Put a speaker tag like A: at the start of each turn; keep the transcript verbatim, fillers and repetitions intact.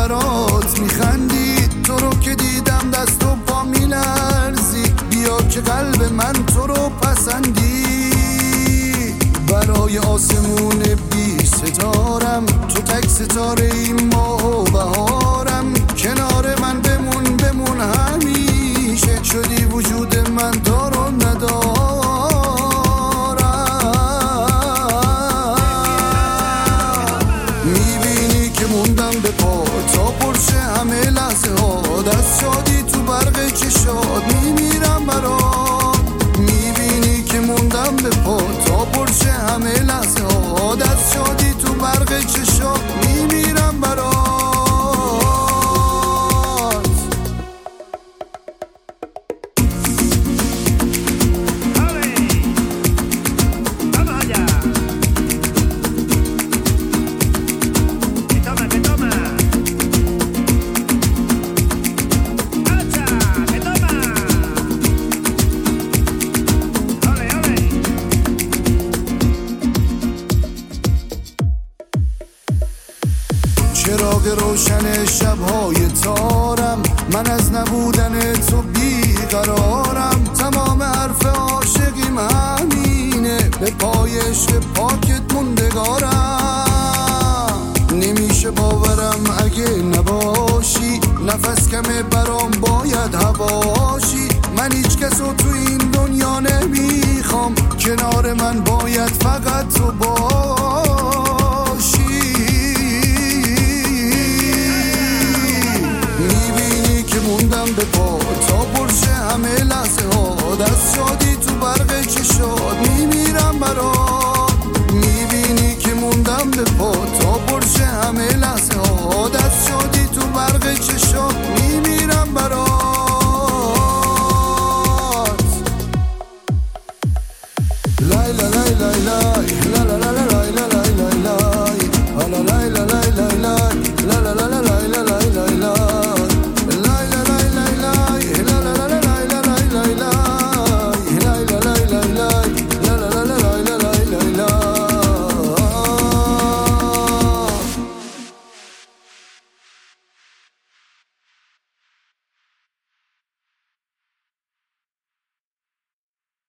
A: برات میخندی، تو رو که دیدم دست و پا میلرزی، بیا که قلب من تو رو پسندی. برای آسمون بی ستارم تو تک ستاره این ماه و بهارم، کنار من بمون بمون همیشه، شدی وجود من دار و ندارم. میبینی که موندم به پا تا پرشه همه لحظه ها، دست شادی تو برق چشات میمیرم برات. میبینی که موندم به پا تا پرشه همه لحظه ها، دست شادی تو برق چشات میمیرم برات. چراغ روشن شبهای تارم، من از نبودن تو بیقرارم، تمام حرف عاشقیم همینه، به پای عشق پاکت موندگارم. نمیشه باورم اگه نباشی، نفس کمه برام باید هواشی، من هیچ کسو تو این دنیا نمیخوام، کنار من باید فقط تو باشی. میبینی که موندم به پا تا پرشه همه لحظه ها، دست شادی تو برق چشات میمیرم برات. میبینی که موندم به پا تا پرشه همه لحظه ها، دست شادی تو برق چشات میمیرم برات.